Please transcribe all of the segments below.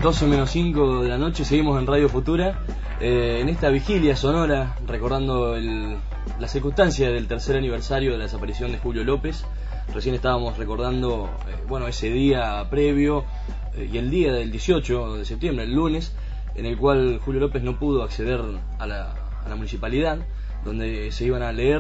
12 menos 5 de la noche, seguimos en Radio Futura, en esta vigilia sonora, recordando la circunstancia del tercer aniversario de la desaparición de Julio López. Recién estábamos recordando ese día previo y el día del 18 de septiembre, el lunes, en el cual Julio López no pudo acceder a la municipalidad, donde se iban a leer,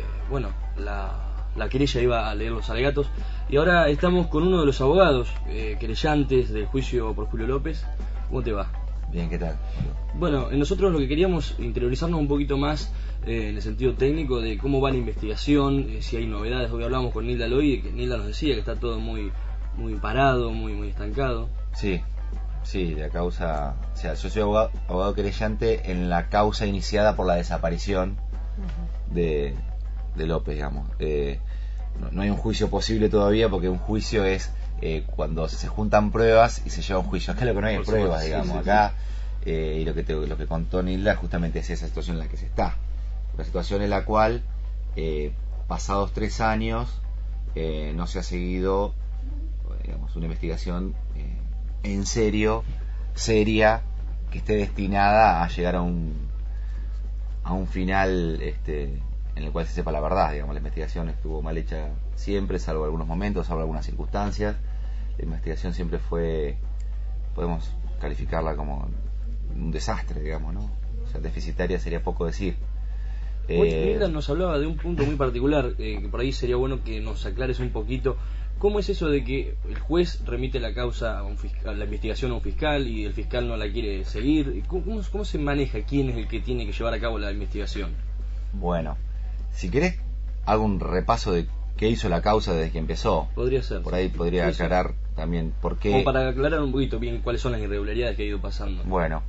la querella iba a leer los alegatos. Y ahora estamos con uno de los abogados querellantes del juicio por Julio López. ¿Cómo te va? Bien, ¿qué tal? Bueno, nosotros lo que queríamos interiorizarnos un poquito más en el sentido técnico de cómo va la investigación, si hay novedades. Hoy hablamos con Nilda Loy, que Nilda nos decía que está todo muy parado, muy estancado. Sí, la causa, o sea, yo soy abogado querellante en la causa iniciada por la desaparición de López, digamos. No hay un juicio posible todavía, porque un juicio es cuando se juntan pruebas y se lleva a un juicio. Acá lo que no hay es pruebas, digamos. Acá y lo que contó Nilda justamente es esa situación en la que se está. La situación en la cual pasados 3 años no se ha seguido, digamos, una investigación en serio, seria, que esté destinada a llegar a un final en el cual se sepa la verdad. Digamos, la investigación estuvo mal hecha siempre, salvo algunos momentos, salvo algunas circunstancias. La investigación siempre fue, podemos calificarla como un desastre, digamos, ¿no? O sea, deficitaria sería poco decir. Nilda nos hablaba de un punto muy particular, que por ahí sería bueno que nos aclares un poquito. ¿Cómo es eso de que el juez remite la causa a un fiscal, la investigación a un fiscal, y el fiscal no la quiere seguir? ¿Cómo se maneja? ¿Quién es el que tiene que llevar a cabo la investigación? Bueno, si querés, hago un repaso de qué hizo la causa desde que empezó. Podría ser. Por ahí podría aclarar también por qué. Como para aclarar un poquito bien cuáles son las irregularidades que ha ido pasando. Bueno,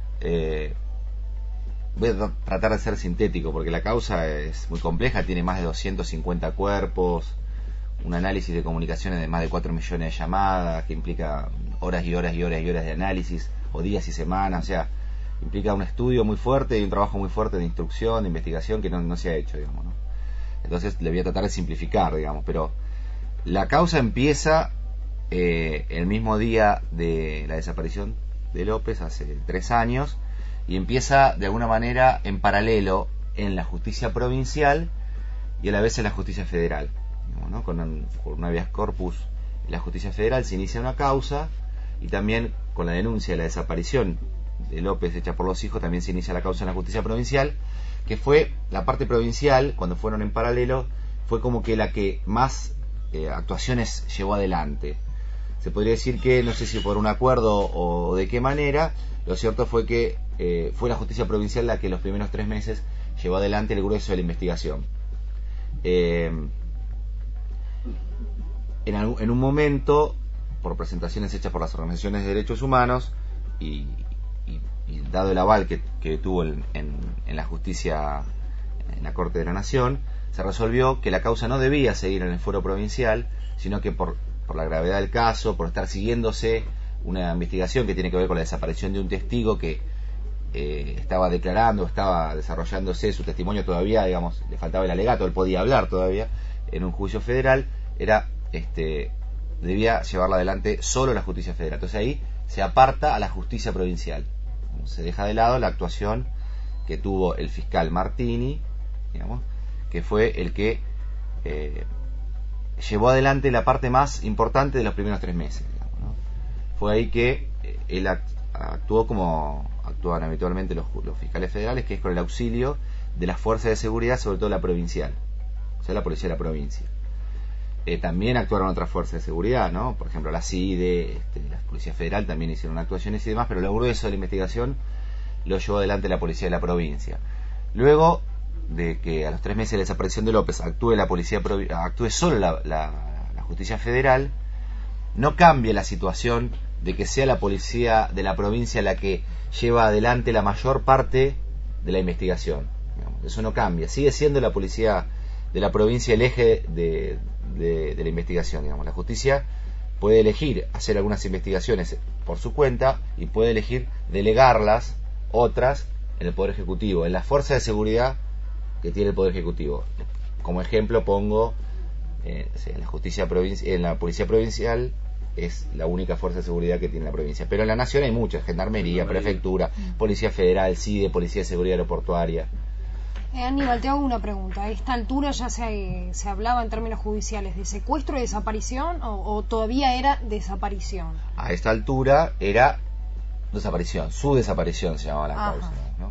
voy a tratar de ser sintético, porque la causa es muy compleja, tiene más de 250 cuerpos, un análisis de comunicaciones de más de 4 millones de llamadas, que implica horas y horas y horas y horas de análisis, o días y semanas. O sea, implica un estudio muy fuerte y un trabajo muy fuerte de instrucción, de investigación, que no se ha hecho, digamos, ¿no? Entonces le voy a tratar de simplificar, digamos, pero la causa empieza el mismo día de la desaparición de López, hace 3 años, y empieza de alguna manera en paralelo en la justicia provincial y a la vez en la justicia federal, digamos, ¿no? Con un habeas corpus en la justicia federal se inicia una causa, y también con la denuncia de la desaparición de López hecha por los hijos también se inicia la causa en la justicia provincial, que fue la parte provincial. Cuando fueron en paralelo fue como que la que más actuaciones llevó adelante. Se podría decir que, no sé si por un acuerdo o de qué manera, lo cierto fue que fue la justicia provincial la que los primeros 3 meses llevó adelante el grueso de la investigación. En un momento, por presentaciones hechas por las organizaciones de derechos humanos y dado el aval que tuvo en la justicia, en la Corte de la Nación, se resolvió que la causa no debía seguir en el fuero provincial, sino que por la gravedad del caso, por estar siguiéndose una investigación que tiene que ver con la desaparición de un testigo que estaba declarando, estaba desarrollándose su testimonio todavía, digamos, le faltaba el alegato, él podía hablar todavía en un juicio federal, debía llevarla adelante solo la justicia federal. Entonces ahí se aparta a la justicia provincial, se deja de lado la actuación que tuvo el fiscal Martini, digamos, que fue el que llevó adelante la parte más importante de los primeros 3 meses, digamos, ¿no? Fue ahí que él actuó como actúan habitualmente los fiscales federales, que es con el auxilio de las fuerzas de seguridad, sobre todo la provincial, o sea, la policía de la provincia. También actuaron otras fuerzas de seguridad, ¿no? Por ejemplo, la CIDE, la Policía Federal también hicieron actuaciones y demás, pero lo grueso de la investigación lo llevó adelante la policía de la provincia. Luego de que a los 3 meses de la desaparición de López actúe solo la justicia federal, no cambia la situación de que sea la policía de la provincia la que lleva adelante la mayor parte de la investigación. Digamos, eso no cambia, sigue siendo la policía de la provincia el eje de la investigación. Digamos, la justicia puede elegir hacer algunas investigaciones por su cuenta y puede elegir delegarlas otras en el Poder Ejecutivo, en la fuerza de seguridad que tiene el Poder Ejecutivo. Como ejemplo pongo en la justicia en la policía provincial, es la única fuerza de seguridad que tiene la provincia. Pero en la nación hay muchas: gendarmería, prefectura, policía federal, CIDE, policía de seguridad aeroportuaria. Aníbal, te hago una pregunta. ¿A esta altura ya se hablaba en términos judiciales de secuestro y desaparición o todavía era desaparición? A esta altura era desaparición, su desaparición se llamaba la causa, ¿no?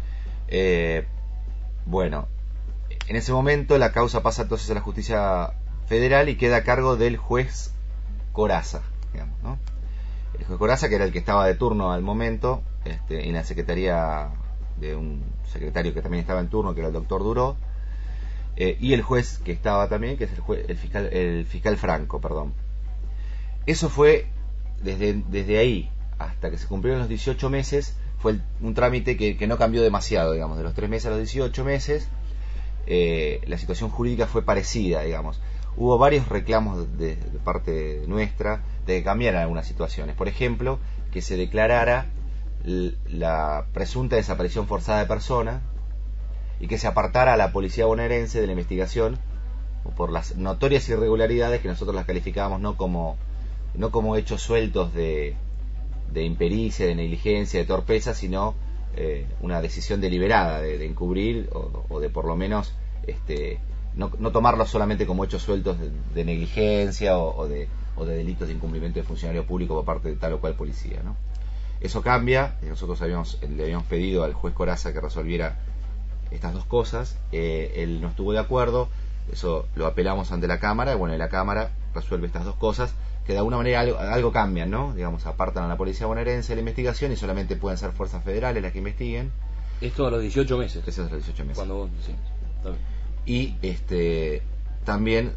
Bueno, en ese momento la causa pasa entonces a la justicia federal y queda a cargo del juez Corazza, digamos, ¿no? El juez Corazza, que era el que estaba de turno al momento, en la secretaría de un secretario que también estaba en turno, que era el doctor Duró, y el juez que estaba también, que es el fiscal Franco, perdón. Eso fue desde ahí hasta que se cumplieron los 18 meses, fue un trámite que no cambió demasiado, digamos, de los 3 meses a los 18 meses, la situación jurídica fue parecida, digamos. Hubo varios reclamos de parte nuestra de que cambiaran algunas situaciones. Por ejemplo, que se declarara la presunta desaparición forzada de persona y que se apartara a la policía bonaerense de la investigación por las notorias irregularidades que nosotros las calificábamos no como hechos sueltos de impericia, de negligencia, de torpeza, sino una decisión deliberada de encubrir o de por lo menos no tomarlo solamente como hechos sueltos de negligencia o de delitos de incumplimiento de funcionario público por parte de tal o cual policía, ¿no? Eso cambia. Nosotros le habíamos pedido al juez Corazza que resolviera estas dos cosas. Él no estuvo de acuerdo, eso lo apelamos ante la Cámara, y bueno, la Cámara resuelve estas dos cosas, que de alguna manera algo cambian, ¿no? Digamos, apartan a la policía bonaerense de la investigación y solamente pueden ser fuerzas federales las que investiguen. Esto a los 18 meses. Eso es a los 18 meses. Cuando vos, sí, está bien. Y también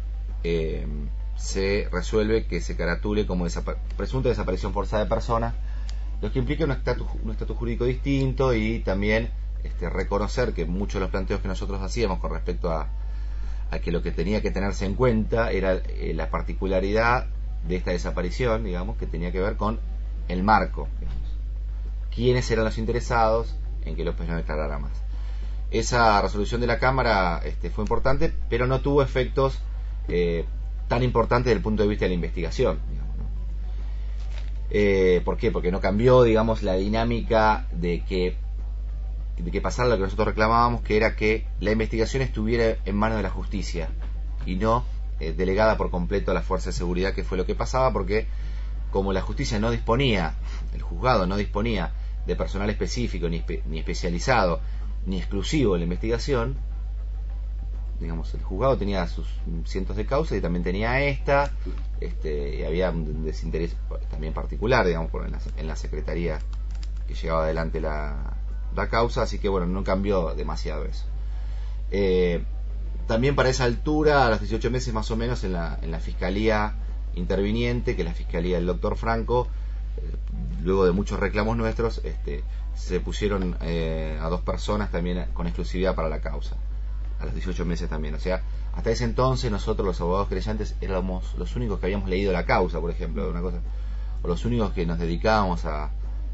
se resuelve que se caratule como presunta desaparición forzada de personas, lo que implica un estatus jurídico distinto, y también reconocer que muchos de los planteos que nosotros hacíamos con respecto a que lo que tenía que tenerse en cuenta era la particularidad de esta desaparición, digamos, que tenía que ver con el marco, digamos. ¿Quiénes eran los interesados en que López no declarara más? Esa resolución de la Cámara fue importante, pero no tuvo efectos tan importantes desde el punto de vista de la investigación, digamos, ¿no? ¿Por qué? Porque no cambió, digamos, la dinámica de que pasara lo que nosotros reclamábamos, que era que la investigación estuviera en manos de la justicia y no delegada por completo a la fuerza de seguridad, que fue lo que pasaba, porque como la justicia no disponía, el juzgado no disponía de personal específico, ni especializado, ni exclusivo de la investigación, digamos, el juzgado tenía sus cientos de causas y también tenía esta, y había un desinterés también particular, digamos, en la secretaría que llevaba adelante la causa, así que bueno, no cambió demasiado eso. También para esa altura, a los 18 meses más o menos, en la fiscalía interviniente, que es la fiscalía del doctor Franco, luego de muchos reclamos nuestros, se pusieron a 2 personas también con exclusividad para la causa, a los 18 meses también. O sea, hasta ese entonces nosotros los abogados querellantes éramos los únicos que habíamos leído la causa, por ejemplo, una cosa, o los únicos que nos dedicábamos a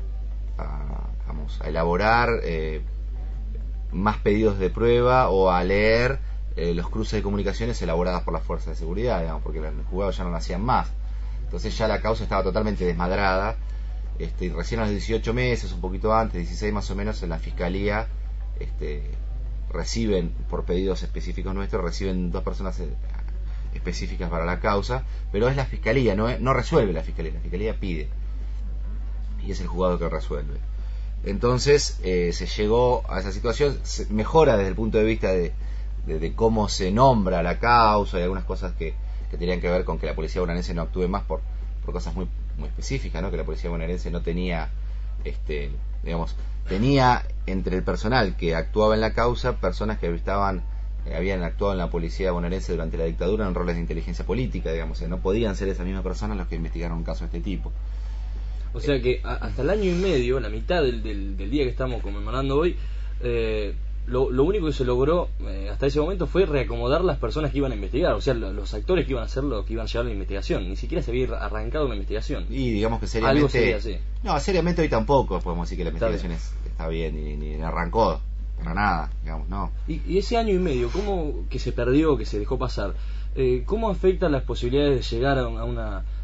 elaborar más pedidos de prueba o a leer los cruces de comunicaciones elaboradas por las fuerzas de seguridad, digamos, porque los juzgados ya no lo hacían más. Entonces ya la causa estaba totalmente desmadrada, y recién a los 18 meses, un poquito antes, 16 más o menos, en la fiscalía reciben, por pedidos específicos nuestros, reciben 2 personas específicas para la causa, pero es la fiscalía, no resuelve la fiscalía pide, y es el juzgado que resuelve. Entonces se llegó a esa situación, se mejora desde el punto de vista de cómo se nombra la causa, y algunas cosas que tenían que ver con que la policía bonaerense no actúe más por cosas muy específicas, ¿no? Que la policía bonaerense no tenía, digamos, tenía entre el personal que actuaba en la causa personas que habían actuado en la policía bonaerense durante la dictadura en roles de inteligencia política, digamos, no podían ser esas mismas personas los que investigaron un caso de este tipo. O sea que hasta el año y medio, la mitad del día que estamos conmemorando hoy, lo único que se logró hasta ese momento fue reacomodar las personas que iban a investigar, o sea, los actores que iban a hacer lo que iban a llevar la investigación. Ni siquiera se había arrancado una investigación. Y digamos que seriamente... Algo sería así. No, seriamente hoy tampoco podemos decir que la investigación está bien, ni arrancó, para nada, digamos, no. Y ese año y medio, ¿cómo que se perdió, que se dejó pasar? ¿Cómo afecta las posibilidades de llegar a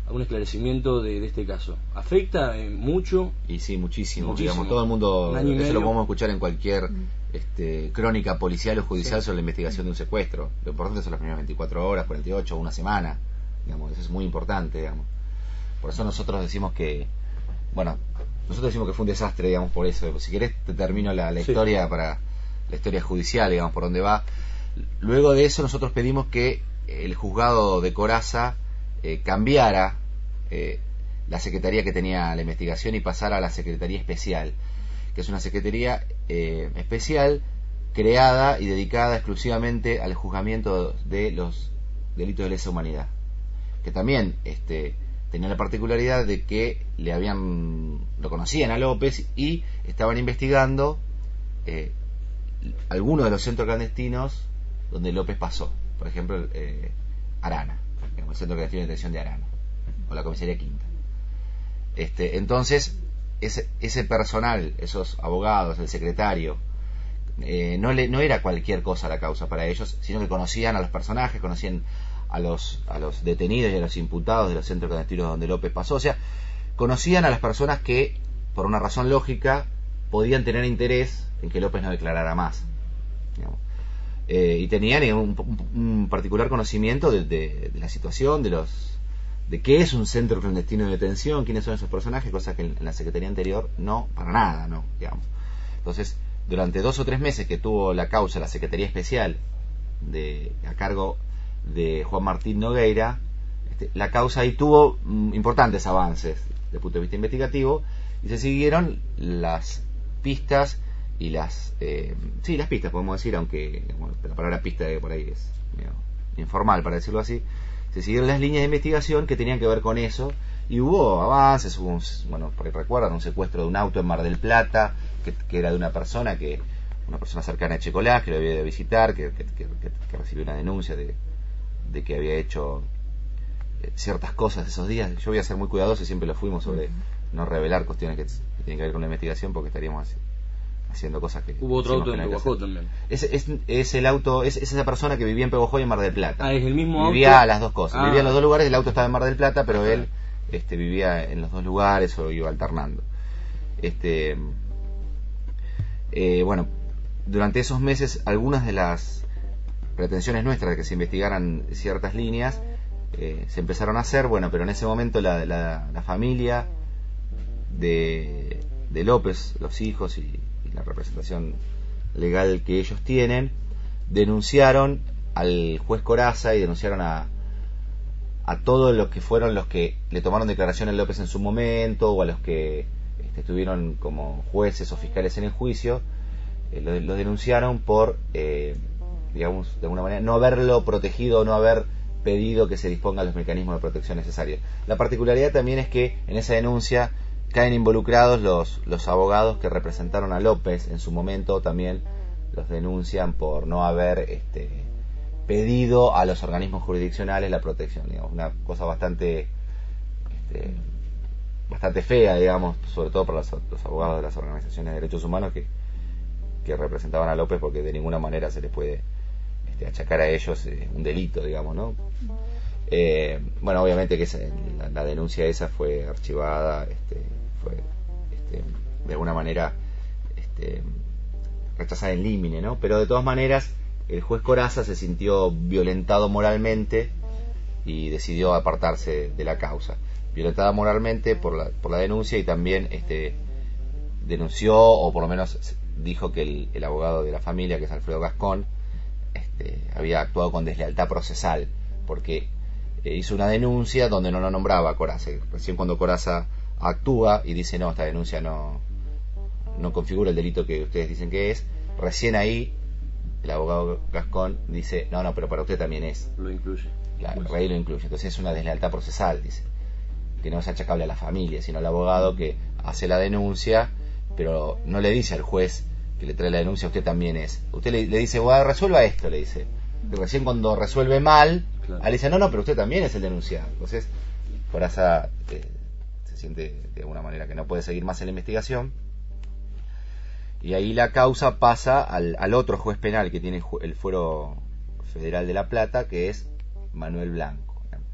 algún esclarecimiento de este caso. ¿Afecta mucho? Y sí, muchísimo. Muchísimo. Digamos, todo el mundo, Un año y eso medio. lo podemos escuchar en cualquier crónica policial o judicial sobre la investigación de un secuestro. Lo importante son las primeras 24 horas, 48, una semana. Digamos, eso es muy importante, digamos. Por eso nosotros decimos que, bueno, nosotros decimos que fue un desastre, digamos, por eso. Si querés te termino la Sí. historia para la historia judicial, digamos, por dónde va. Luego de eso nosotros pedimos que el juzgado de Corazza cambiara la secretaría que tenía la investigación y pasara a la Secretaría Especial, que es una secretaría especial creada y dedicada exclusivamente al juzgamiento de los delitos de lesa humanidad, que también tenía la particularidad de que lo conocían a López y estaban investigando algunos de los centros clandestinos donde López pasó. Por ejemplo, Arana, el centro clandestino de detención de Arana, o la comisaría Quinta. Entonces, ese personal, esos abogados, el secretario, no era cualquier cosa la causa para ellos, sino que conocían a los personajes, conocían a los detenidos y a los imputados de los centros clandestinos donde López pasó. O sea, conocían a las personas que, por una razón lógica, podían tener interés en que López no declarara más, digamos. Y tenían un particular conocimiento de la situación, de qué es un centro clandestino de detención, quiénes son esos personajes, cosa que en la secretaría anterior no, para nada, no, digamos. Entonces, durante 2 o 3 meses que tuvo la causa la Secretaría Especial a cargo de Juan Martín Nogueira, la causa ahí tuvo importantes avances desde el punto de vista investigativo, y se siguieron las pistas y las pistas, podemos decir, aunque la palabra pista por ahí es medio informal para decirlo así. Se siguieron las líneas de investigación que tenían que ver con eso, y hubo avances. Hubo por ahí recuerdan, un secuestro de un auto en Mar del Plata, que era de una persona cercana a Checolás, que lo había ido a visitar, que recibió una denuncia de que había hecho ciertas cosas esos días. Yo voy a ser muy cuidadoso, y siempre lo fuimos, sobre no revelar cuestiones que tienen que ver con la investigación, porque estaríamos haciendo cosas que... Hubo otro auto en no hay que Pehuajó hacer. también. Es el auto, es esa persona que vivía en Pehuajó y en Mar del Plata. Ah, es el mismo Vivía auto. las dos cosas. Ah. Vivía en los dos lugares. El auto estaba en Mar del Plata, pero él vivía en los dos lugares, o iba alternando. Bueno, durante esos meses, algunas de las pretensiones nuestras de que se investigaran ciertas líneas se empezaron a hacer, bueno, pero en ese momento la familia de López, los hijos y la representación legal que ellos tienen, denunciaron al juez Corazza y denunciaron a todos los que fueron los que le tomaron declaración a López en su momento, o a los que estuvieron como jueces o fiscales en el juicio. Lo denunciaron por, digamos, de alguna manera, no haberlo protegido, no haber pedido que se dispongan los mecanismos de protección necesarios. La particularidad también es que en esa denuncia caen involucrados los abogados que representaron a López en su momento. También los denuncian por no haber pedido a los organismos jurisdiccionales la protección, digamos, una cosa bastante fea, digamos, sobre todo para los abogados de las organizaciones de derechos humanos que representaban a López, porque de ninguna manera se les puede achacar a ellos un delito, digamos, ¿no? Bueno, obviamente que la denuncia esa fue archivada, fue de alguna manera rechazada en límine, ¿no? Pero de todas maneras el juez Corazza se sintió violentado moralmente y decidió apartarse de la causa. Violentada moralmente por la denuncia, y también denunció, o por lo menos dijo que el abogado de la familia, que es Alfredo Gascón, había actuado con deslealtad procesal, porque hizo una denuncia donde no lo nombraba a Corazza. Recién cuando Corazza actúa y dice no, esta denuncia no configura el delito que ustedes dicen que es, recién ahí el abogado Gascón dice no, pero para usted también es. Lo incluye. Claro, el rey lo incluye. Entonces es una deslealtad procesal, dice, que no es achacable a la familia, sino al abogado que hace la denuncia, pero no le dice al juez que le trae la denuncia usted también es. Usted le dice, resuelva esto, le dice. Y recién cuando resuelve mal, claro, le dice no, pero usted también es el denunciado. Entonces Corazza se siente de alguna manera que no puede seguir más en la investigación, y ahí la causa pasa al otro juez penal que tiene el Fuero Federal de La Plata, que es Manuel Blanco. El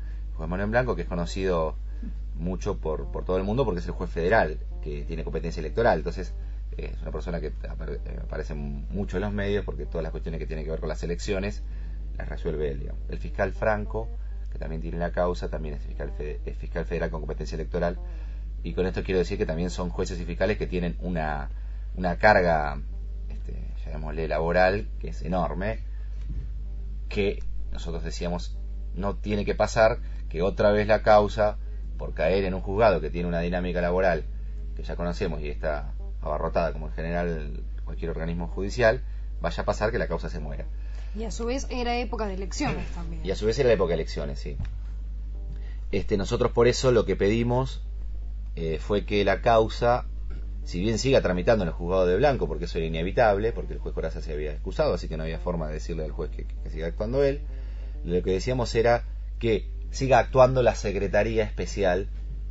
juez Manuel Blanco, que es conocido mucho por todo el mundo porque es el juez federal que tiene competencia electoral. Entonces es una persona que aparece mucho en los medios porque todas las cuestiones que tienen que ver con las elecciones las resuelve él, digamos. El fiscal Franco, que también tiene la causa, también es fiscal federal con competencia electoral, y con esto quiero decir que también son jueces y fiscales que tienen una carga, llamémosle laboral, que es enorme, que nosotros decíamos no tiene que pasar que otra vez la causa, por caer en un juzgado que tiene una dinámica laboral que ya conocemos y está abarrotada como en general cualquier organismo judicial, vaya a pasar que la causa se muera. Y a su vez era época de elecciones también. Y a su vez era la época de elecciones, sí. Nosotros por eso lo que pedimos fue que la causa, si bien siga tramitando en el juzgado de Blanco, porque eso era inevitable, porque el juez Corazza se había excusado, así que no había forma de decirle al juez que siga actuando él, lo que decíamos era que siga actuando la Secretaría Especial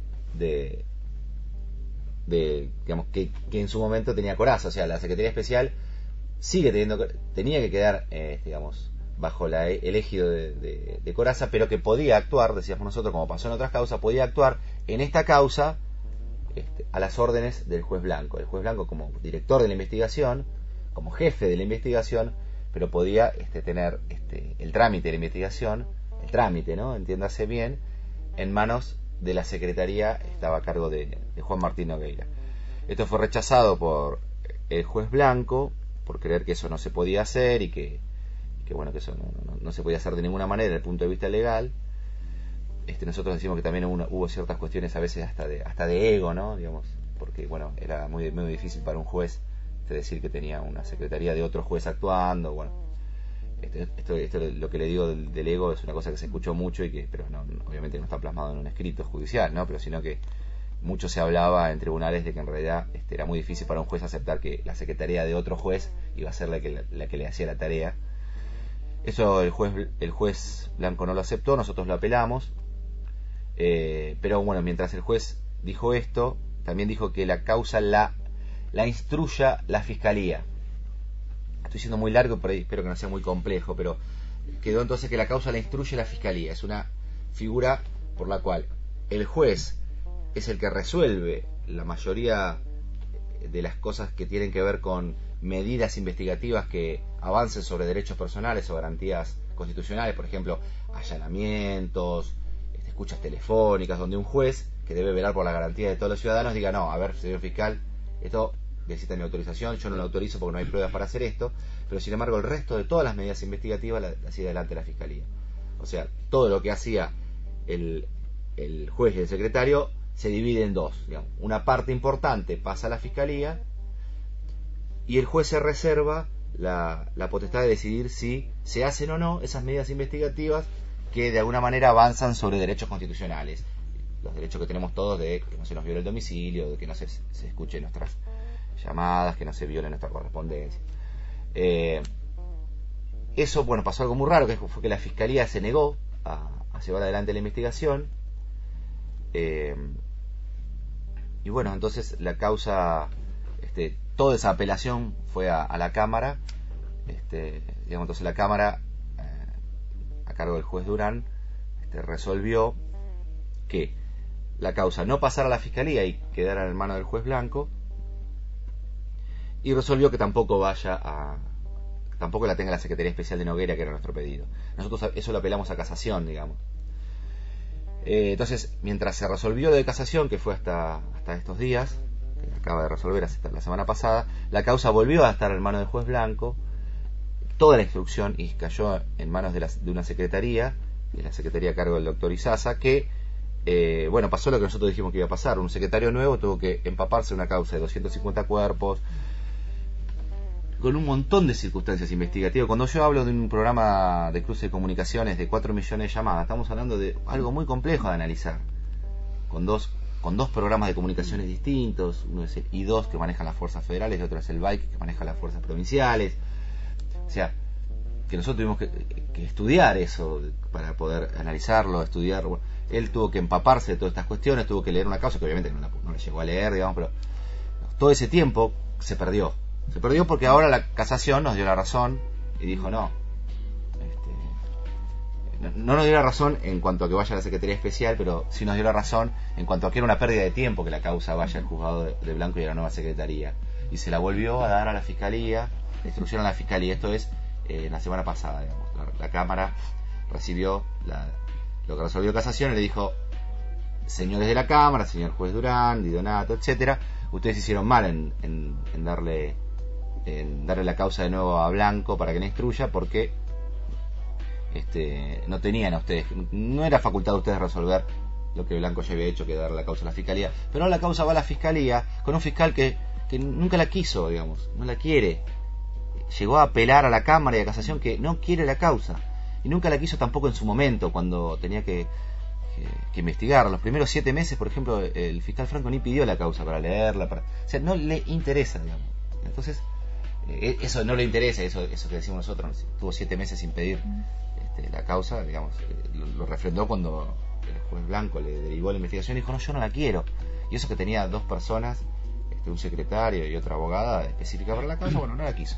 digamos, que en su momento tenía Corazza. O sea, la Secretaría Especial tenía que quedar, digamos, bajo el ejido de Corazza, pero que podía actuar, decíamos nosotros, como pasó en otras causas, podía actuar en esta causa a las órdenes del juez Blanco. El juez Blanco como director de la investigación, como jefe de la investigación, pero podía tener el trámite de la investigación, el trámite, ¿no? Entiéndase bien, en manos de la Secretaría, estaba a cargo de Juan Martín Nogueira. Esto fue rechazado por el juez Blanco, por creer que eso no se podía hacer y que bueno, que eso no se podía hacer de ninguna manera desde el punto de vista legal. Nosotros decimos que también hubo ciertas cuestiones a veces hasta de ego, ¿no? Digamos, porque bueno, era muy difícil para un juez decir que tenía una secretaría de otro juez actuando. Bueno, esto lo que le digo del ego es una cosa que se escuchó mucho pero obviamente no está plasmado en un escrito judicial, ¿no? Pero sino que mucho se hablaba en tribunales de que en realidad era muy difícil para un juez aceptar que la secretaría de otro juez iba a ser la que le hacía la tarea. Eso el juez Blanco no lo aceptó, nosotros lo apelamos, pero bueno, mientras el juez dijo esto, también dijo que la causa la instruya la Fiscalía. Estoy siendo muy largo, por ahí espero que no sea muy complejo, pero quedó entonces que la causa la instruye la Fiscalía. Es una figura por la cual el juez es el que resuelve la mayoría de las cosas que tienen que ver con medidas investigativas que avancen sobre derechos personales o garantías constitucionales, por ejemplo, allanamientos, escuchas telefónicas, donde un juez que debe velar por la garantía de todos los ciudadanos diga, no, a ver, señor fiscal, esto necesita mi autorización, yo no lo autorizo porque no hay pruebas para hacer esto, pero sin embargo el resto de todas las medidas investigativas las hacía adelante la Fiscalía. O sea, todo lo que hacía el juez y el secretario se divide en dos, digamos. Una parte importante pasa a la Fiscalía y el juez se reserva la potestad de decidir si se hacen o no esas medidas investigativas que de alguna manera avanzan sobre derechos constitucionales, los derechos que tenemos todos de que no se nos viole el domicilio, de que no se escuchen nuestras llamadas, que no se viole nuestra correspondencia. Eso, bueno, pasó algo muy raro, que fue que la Fiscalía se negó a llevar adelante la investigación, y bueno, entonces la causa, toda esa apelación fue a la Cámara, digamos, entonces la Cámara, a cargo del juez Durán, resolvió que la causa no pasara a la Fiscalía y quedara en manos del juez Blanco, y resolvió que tampoco la tenga la Secretaría Especial de Nogueira, que era nuestro pedido. Nosotros eso lo apelamos a casación, digamos. Entonces, mientras se resolvió de casación, que fue hasta estos días, que acaba de resolver hasta la semana pasada, la causa volvió a estar en manos del juez Blanco, toda la instrucción, y cayó en manos de una secretaría, de la secretaría a cargo del doctor Izaza, que bueno, pasó lo que nosotros dijimos que iba a pasar. Un secretario nuevo tuvo que empaparse una causa de 250 cuerpos, con un montón de circunstancias investigativas. Cuando yo hablo de un programa de cruce de comunicaciones de 4 millones de llamadas, estamos hablando de algo muy complejo de analizar, con dos programas de comunicaciones distintos. Uno es el I2, que maneja las fuerzas federales, y otro es el BAIC, que maneja las fuerzas provinciales. O sea, que nosotros tuvimos que estudiar eso para poder analizarlo, estudiar. Bueno, él tuvo que empaparse de todas estas cuestiones, tuvo que leer una causa que obviamente no le llegó a leer, digamos, pero todo ese tiempo se perdió. Se perdió porque ahora la casación nos dio la razón y dijo no, no nos dio la razón en cuanto a que vaya a la Secretaría Especial, pero sí nos dio la razón en cuanto a que era una pérdida de tiempo que la causa vaya al juzgado de Blanco y a la nueva Secretaría. Y se la volvió a dar a la Fiscalía, la instrucción a la Fiscalía. Esto es la semana pasada, digamos. La Cámara recibió lo que resolvió Casación y le dijo: señores de la Cámara, señor juez Durán, Di Donato, etcétera, ustedes hicieron mal en darle la causa de nuevo a Blanco para que la instruya, porque no tenían a ustedes, no era facultad de ustedes resolver lo que Blanco ya había hecho, que dar la causa a la Fiscalía. Pero ahora la causa va a la Fiscalía con un fiscal que nunca la quiso, digamos, no la quiere. Llegó a apelar a la Cámara y a Casación que no quiere la causa, y nunca la quiso tampoco en su momento, cuando tenía que investigar. Los primeros 7 meses, por ejemplo, el fiscal Franco ni pidió la causa para leerla, o sea, no le interesa, digamos. Entonces, eso no le interesa, eso que decimos nosotros, tuvo 7 meses sin pedir la causa, digamos, lo refrendó cuando el juez Blanco le derivó la investigación y dijo: no, yo no la quiero. Y eso que tenía 2 personas, un secretario y otra abogada específica para la causa, bueno, no la quiso.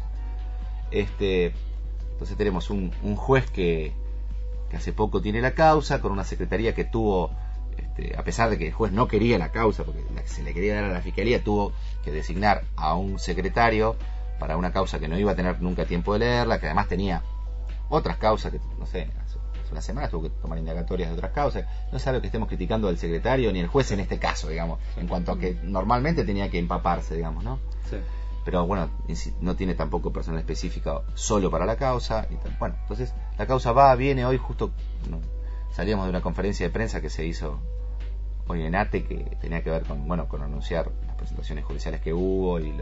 Entonces tenemos un juez que hace poco tiene la causa, con una secretaría que tuvo, a pesar de que el juez no quería la causa, porque se le quería dar a la Fiscalía, tuvo que designar a un secretario para una causa que no iba a tener nunca tiempo de leerla, que además tenía otras causas, que no sé, hace una semana tuvo que tomar indagatorias de otras causas. No es algo que estemos criticando al secretario ni al juez en este caso, digamos, en cuanto a que normalmente tenía que empaparse, digamos, ¿no? Sí. Pero bueno, no tiene tampoco personal específico solo para la causa. Bueno, entonces la causa viene hoy, justo salíamos de una conferencia de prensa que se hizo hoy en ATE, que tenía que ver con anunciar las presentaciones judiciales que hubo y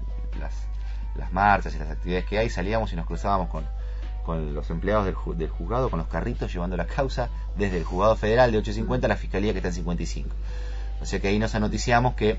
las marchas y las actividades que hay. Salíamos y nos cruzábamos con los empleados del juzgado, con los carritos llevando la causa desde el juzgado federal de 850 a la Fiscalía, que está en 55. O sea que ahí nos anoticiamos que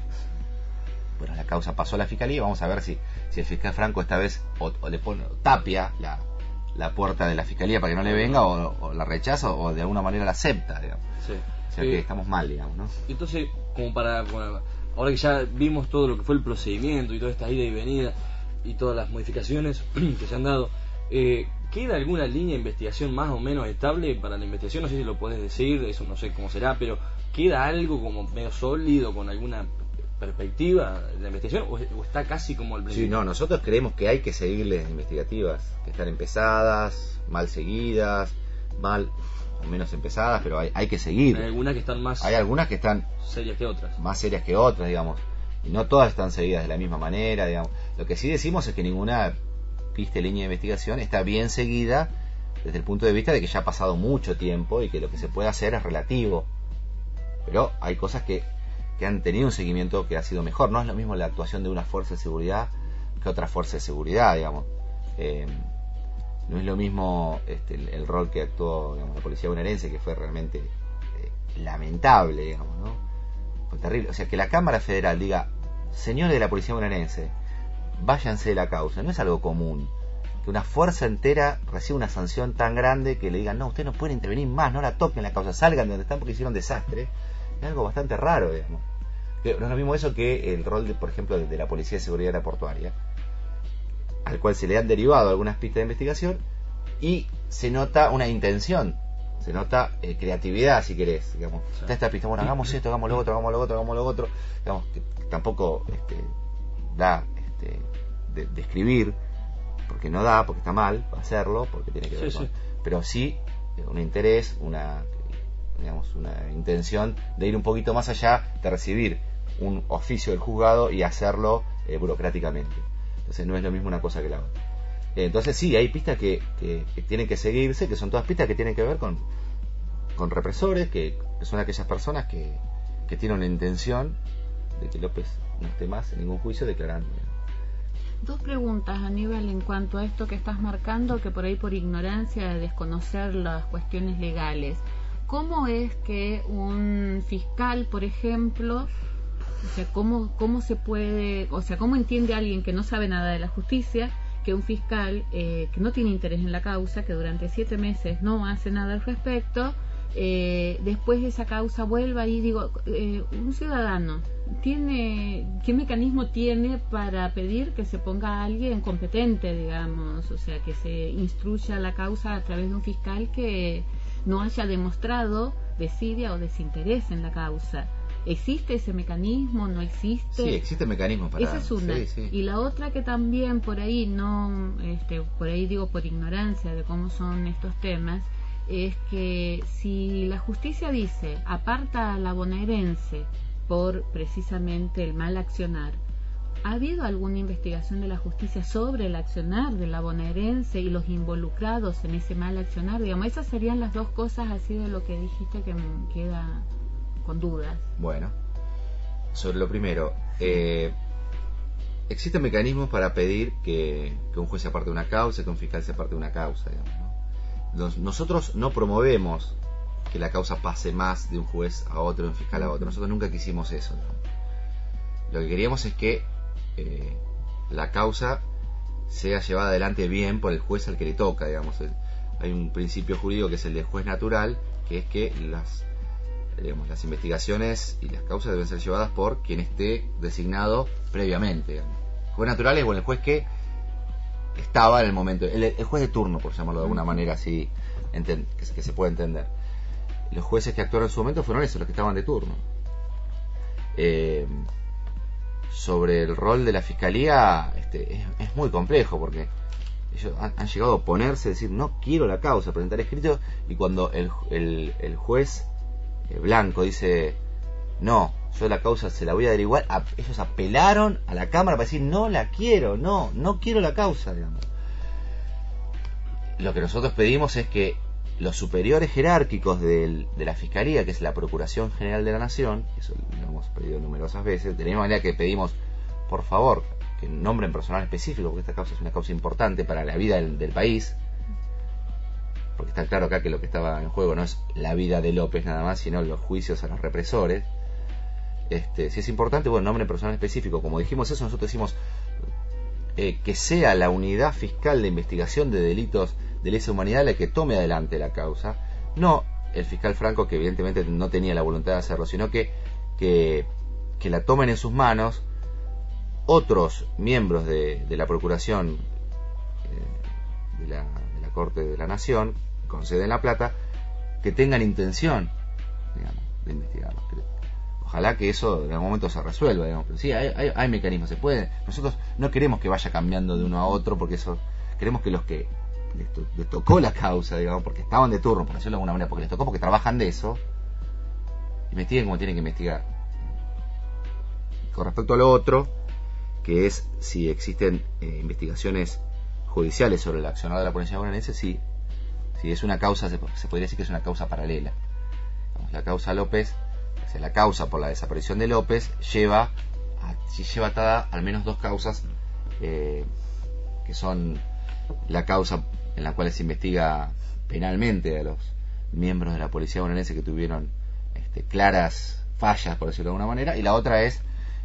la causa pasó a la Fiscalía. Vamos a ver si el fiscal Franco esta vez o le pone, tapia la puerta de la Fiscalía para que no le venga, o la rechaza, o de alguna manera la acepta, digamos. Sí. O sea que estamos mal, digamos, ¿no? Entonces, ahora que ya vimos todo lo que fue el procedimiento y toda esta ida y venida y todas las modificaciones que se han dado, ¿queda alguna línea de investigación más o menos estable para la investigación? No sé si lo podés decir, eso no sé cómo será, pero ¿queda algo como medio sólido, con alguna perspectiva de la investigación, o está casi como el principio? Sí, no, nosotros creemos que hay que seguirles investigativas, que están empezadas, mal seguidas, mal o menos empezadas, pero hay que seguir. Hay algunas que están más serias que otras. Más serias que otras, digamos. Y no todas están seguidas de la misma manera, digamos. Lo que sí decimos es que ninguna pista de línea de investigación está bien seguida desde el punto de vista de que ya ha pasado mucho tiempo y que lo que se puede hacer es relativo. Pero hay cosas que han tenido un seguimiento que ha sido mejor. No es lo mismo la actuación de una fuerza de seguridad que otra fuerza de seguridad, digamos. No es lo mismo el rol que actuó, digamos, la policía bonaerense, que fue realmente lamentable, digamos, ¿no? Fue terrible. O sea, que la Cámara Federal diga: señores de la policía bonaerense, váyanse de la causa, no es algo común. Que una fuerza entera reciba una sanción tan grande que le digan: no, ustedes no pueden intervenir más, no la toquen la causa, salgan de donde están porque hicieron desastre. Es algo bastante raro, digamos. No es lo mismo eso que el rol, por ejemplo, de la Policía de Seguridad Aeroportuaria, al cual se le han derivado algunas pistas de investigación, y se nota una intención, se nota creatividad, si querés, digamos. Sí. Está esta pista: bueno, hagamos esto, hagamos lo otro, hagamos lo otro, hagamos lo otro, digamos, que tampoco da de escribir, porque no da, porque está mal hacerlo, porque tiene que ver con... Pero sí un interés, una intención de ir un poquito más allá, de recibir un oficio del juzgado y hacerlo burocráticamente. Entonces no es lo mismo una cosa que la otra. Entonces sí, hay pistas que tienen que seguirse, que son todas pistas que tienen que ver con represores, que son aquellas personas que tienen una intención de que López no esté más en ningún juicio, declarando. 2 preguntas, Aníbal, en cuanto a esto que estás marcando, que por ahí por ignorancia de desconocer las cuestiones legales. ¿Cómo es que un fiscal, por ejemplo, o sea, cómo se puede, o sea, cómo entiende alguien que no sabe nada de la justicia, que un fiscal que no tiene interés en la causa, que durante 7 meses no hace nada al respecto, después de esa causa vuelva y digo, un ciudadano ¿qué mecanismo tiene para pedir que se ponga a alguien competente, digamos, o sea, que se instruya la causa a través de un fiscal que no haya demostrado desidia o desinterés en la causa. ¿Existe ese mecanismo? ¿No existe? Sí, existe mecanismo para... Esa es una. Sí, sí. Y la otra que también por ahí no, por ahí digo por ignorancia de cómo son estos temas, es que si la justicia dice aparta a la bonaerense por precisamente el mal accionar, ¿ha habido alguna investigación de la justicia sobre el accionar de la bonaerense y los involucrados en ese mal accionar? Digamos, esas serían las dos cosas así de lo que dijiste que me queda con dudas. Bueno, sobre lo primero, existen mecanismos para pedir que un juez se aparte de una causa, que un fiscal se aparte de una causa, digamos, ¿no? Nosotros no promovemos que la causa pase más de un juez a otro, de un fiscal a otro. Nosotros nunca quisimos eso, ¿no? Lo que queríamos es que la causa sea llevada adelante bien por el juez al que le toca, digamos. Hay un principio jurídico que es el de juez natural, que es que las investigaciones y las causas deben ser llevadas por quien esté designado previamente, digamos. Juez natural es, bueno, el juez que estaba en el momento, el juez de turno, por llamarlo de alguna manera así, que se pueda entender. Los jueces que actuaron en su momento fueron esos, los que estaban de turno. Sobre el rol de la fiscalía, es muy complejo, porque ellos han llegado a oponerse, decir no quiero la causa, presentar escrito, y cuando el juez blanco dice no, yo la causa se la voy a averiguar, ellos apelaron a la Cámara para decir no la quiero, no quiero la causa, digamos. Lo que nosotros pedimos es que los superiores jerárquicos de la Fiscalía, que es la Procuración General de la Nación, eso lo hemos pedido numerosas veces, de la misma manera que pedimos, por favor, que nombren personal específico, porque esta causa es una causa importante para la vida del país, porque está claro acá que lo que estaba en juego no es la vida de López nada más, sino los juicios a los represores. Si es importante, bueno, nombren personal específico. Como dijimos eso, nosotros decimos que sea la unidad fiscal de investigación de delitos de lesa humanidad la que tome adelante la causa, no el fiscal Franco, que evidentemente no tenía la voluntad de hacerlo, sino que la tomen en sus manos otros miembros de la Procuración de la Corte de la Nación, con sede en La Plata, que tengan intención, digamos, de investigarlo. Ojalá que eso en algún momento se resuelva, digamos. Pero sí, hay mecanismos, se puede. Nosotros no queremos que vaya cambiando de uno a otro, porque eso queremos que los que les tocó la causa, digamos, porque estaban de turno, por decirlo de alguna manera, porque les tocó, porque trabajan de eso, investiguen como tienen que investigar. Con respecto a lo otro, que es si existen investigaciones judiciales sobre el accionar de la policía bonaerense, sí. Si es una causa, se podría decir que es una causa paralela. La causa López, o sea, la causa por la desaparición de López lleva atada al menos dos causas, que son la causa en la cual se investiga penalmente a los miembros de la policía bonaerense que tuvieron claras fallas, por decirlo de alguna manera, y la otra es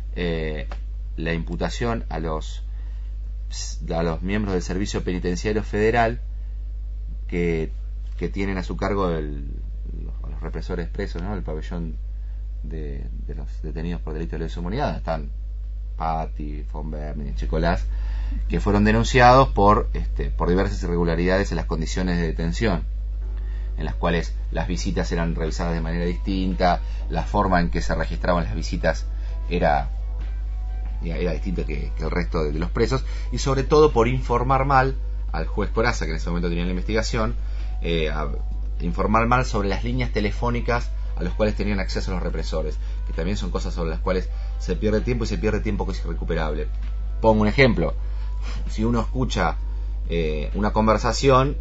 la imputación a los miembros del Servicio Penitenciario Federal que tienen a su cargo los represores presos, ¿no? El pabellón de los detenidos por delitos de lesa humanidad. Están Patti, von Berni, Chicolás, que fueron denunciados por diversas irregularidades en las condiciones de detención, en las cuales las visitas eran revisadas de manera distinta, la forma en que se registraban las visitas era distinta que el resto de los presos, y sobre todo por informar mal al juez Corazza, que en ese momento tenía la investigación, informar mal sobre las líneas telefónicas a los cuales tenían acceso los represores, que también son cosas sobre las cuales se pierde tiempo, y se pierde tiempo que es irrecuperable. Pongo un ejemplo: si uno escucha una conversación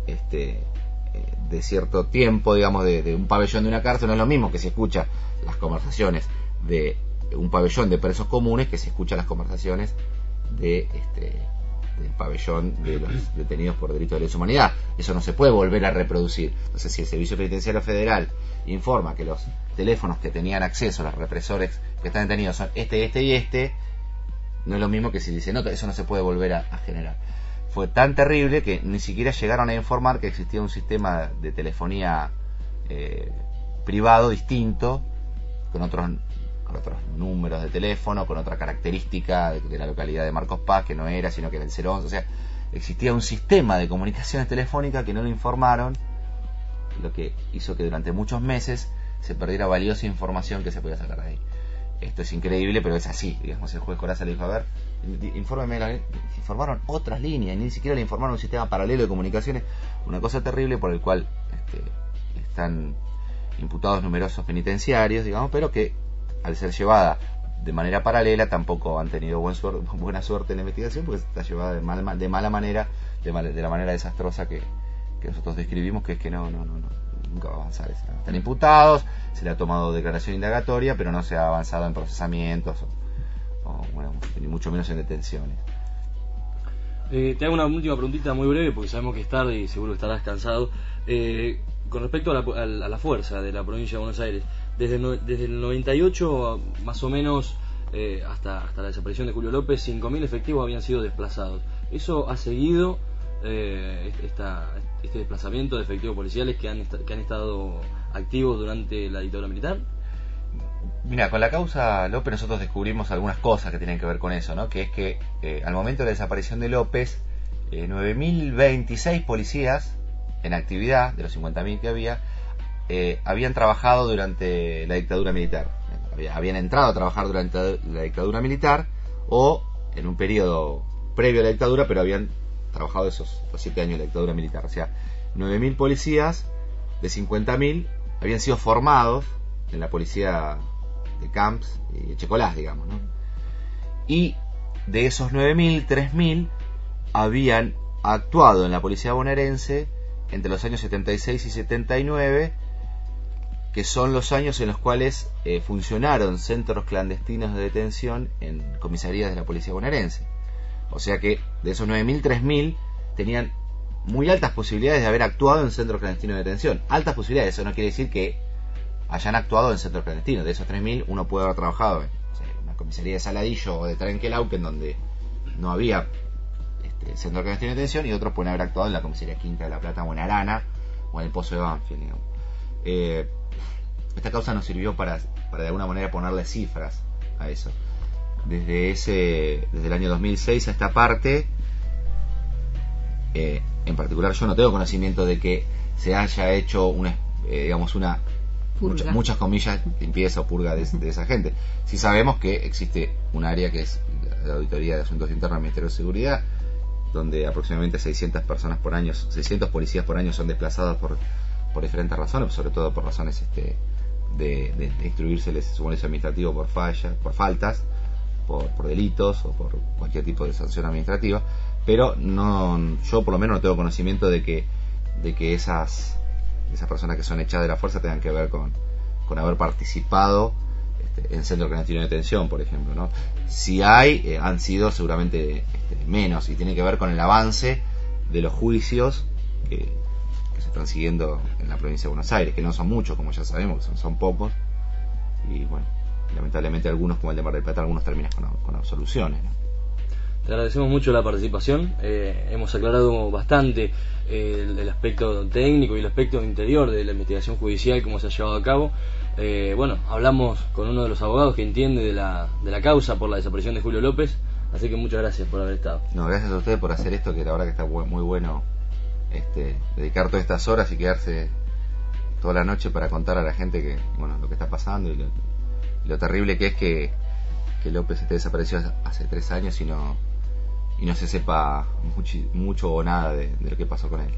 de cierto tiempo, digamos, de un pabellón de una cárcel, no es lo mismo que si escucha las conversaciones de un pabellón de presos comunes que se escucha las conversaciones del pabellón de los detenidos por delitos de lesa humanidad. Eso no se puede volver a reproducir. Entonces, si el Servicio Penitenciario Federal informa que los teléfonos que tenían acceso a los represores que están detenidos son y no es lo mismo que si dice no, eso no se puede volver a generar. Fue tan terrible que ni siquiera llegaron a informar que existía un sistema de telefonía privado distinto, con otros números de teléfono, con otra característica de la localidad de Marcos Paz, que no era, sino que era el 011. O sea, existía un sistema de comunicaciones telefónicas que no lo informaron, lo que hizo que durante muchos meses se perdiera valiosa información que se podía sacar de ahí. Esto es increíble, pero es así. Digamos, el juez Corazza le dijo, a ver, informaron otras líneas, ni siquiera le informaron un sistema paralelo de comunicaciones, una cosa terrible por el cual están imputados numerosos penitenciarios, digamos, pero que al ser llevada de manera paralela tampoco han tenido buena suerte en la investigación, porque está llevada de mala manera, de la manera desastrosa que nosotros describimos, que es que no nunca va a avanzar. Están imputados, se le ha tomado declaración indagatoria, pero no se ha avanzado en procesamientos bueno, ni mucho menos en detenciones. Te hago una última preguntita muy breve, porque sabemos que es tarde y seguro que estarás cansado. Con respecto a la fuerza de la provincia de Buenos Aires, desde el 98 más o menos hasta la desaparición de Julio López, 5.000 efectivos habían sido desplazados. ¿Eso ha seguido este desplazamiento de efectivos policiales que han estado activos durante la dictadura militar? Mira, con la causa López nosotros descubrimos algunas cosas que tienen que ver con eso, ¿no? Que es que al momento de la desaparición de López, 9.026 policías en actividad, de los 50.000 que habían trabajado durante la dictadura militar. Habían entrado a trabajar durante la dictadura militar o en un periodo previo a la dictadura, pero habían trabajado los 7 años de la dictadura militar. O sea, 9.000 policías de 50.000 habían sido formados en la policía de Camps y Echecolás, digamos, ¿no? Y de esos 9.000, 3.000 habían actuado en la policía bonaerense entre los años 76 y 79, que son los años en los cuales funcionaron centros clandestinos de detención en comisarías de la policía bonaerense. O sea que de esos 9.000, 3.000 tenían muy altas posibilidades de haber actuado en centros clandestinos de detención. Altas posibilidades, eso no quiere decir que hayan actuado en centros clandestinos. De esos 3.000 uno puede haber trabajado en una comisaría de Saladillo o de Trenquelauquen, donde no había centro clandestino de detención, y otros pueden haber actuado en la comisaría Quinta de la Plata o en Arana o en el Pozo de Banfield, digamos. Esta causa nos sirvió para de alguna manera ponerle cifras a eso. Desde el año 2006 a esta parte, en particular yo no tengo conocimiento de que se haya hecho una muchas comillas, limpieza o purga de esa gente. Sí sabemos que existe un área que es la Auditoría de Asuntos Internos del Ministerio de Seguridad, donde aproximadamente 600 policías por año son desplazados por diferentes razones, sobre todo por razones de instruírseles su servicio administrativo por faltas, por delitos o por cualquier tipo de sanción administrativa, pero yo por lo menos no tengo conocimiento de que esas personas que son echadas de la fuerza tengan que ver con haber participado en centro clandestino de detención, por ejemplo, ¿no? Si hay, han sido seguramente menos, y tiene que ver con el avance de los juicios que se están siguiendo en la provincia de Buenos Aires, que no son muchos, como ya sabemos, son pocos, y bueno, lamentablemente algunos, como el de Mar del Plata, algunos terminan con absoluciones, ¿no? Te agradecemos mucho la participación. Hemos aclarado bastante el aspecto técnico y el aspecto interior de la investigación judicial, cómo se ha llevado a cabo. Bueno, hablamos con uno de los abogados que entiende de la causa por la desaparición de Julio López, así que muchas gracias por haber estado. No, gracias a ustedes por hacer esto, que la verdad que está muy bueno, dedicar todas estas horas y quedarse toda la noche para contar a la gente que, bueno, lo que está pasando y lo terrible que es que López esté desaparecido hace 3 años y no se sepa mucho o nada de lo que pasó con él.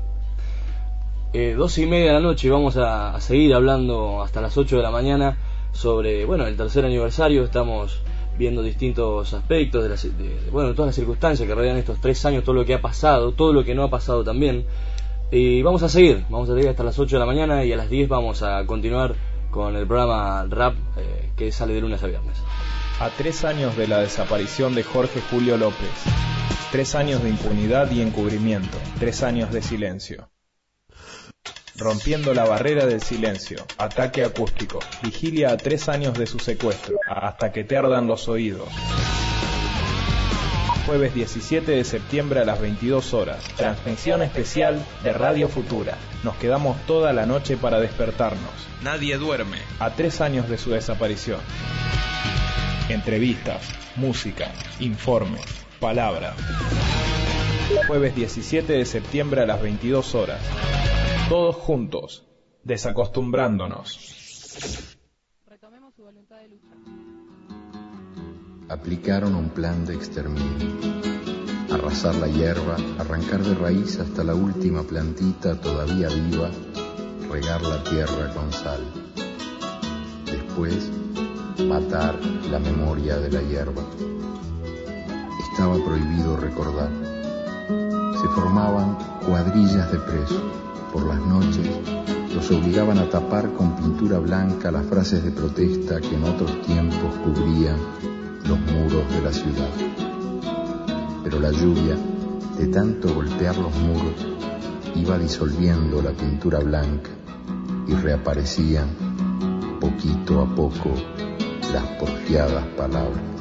12:30 de la noche, vamos a seguir hablando hasta las 8 de la mañana sobre, bueno, el tercer aniversario. Estamos viendo distintos aspectos de todas las circunstancias que rodean estos 3 años, todo lo que ha pasado, todo lo que no ha pasado también. Y vamos a seguir hasta las 8 de la mañana, y a las 10 vamos a continuar con el programa RAP, que sale de lunes a viernes. A 3 años de la desaparición de Jorge Julio López, 3 años de impunidad y encubrimiento, 3 años de silencio. Rompiendo la barrera del silencio, ataque acústico, vigilia a 3 años de su secuestro, hasta que te ardan los oídos. Jueves 17 de septiembre a las 22 horas, transmisión especial de Radio Futura. Nos quedamos toda la noche para despertarnos. Nadie duerme. A 3 años de su desaparición. Entrevistas, música, informes, palabras. Jueves 17 de septiembre a las 22 horas. Todos juntos. desacostumbrándonos. Retomemos su voluntad de lucha. Aplicaron un plan de exterminio. Arrasar la hierba, arrancar de raíz hasta la última plantita todavía viva, regar la tierra con sal. Después, matar la memoria de la hierba. Estaba prohibido recordar. Se formaban cuadrillas de presos. Por las noches los obligaban a tapar con pintura blanca las frases de protesta que en otros tiempos cubrían los muros de la ciudad. Pero la lluvia, de tanto golpear los muros, iba disolviendo la pintura blanca y reaparecían, poquito a poco, las porfiadas palabras.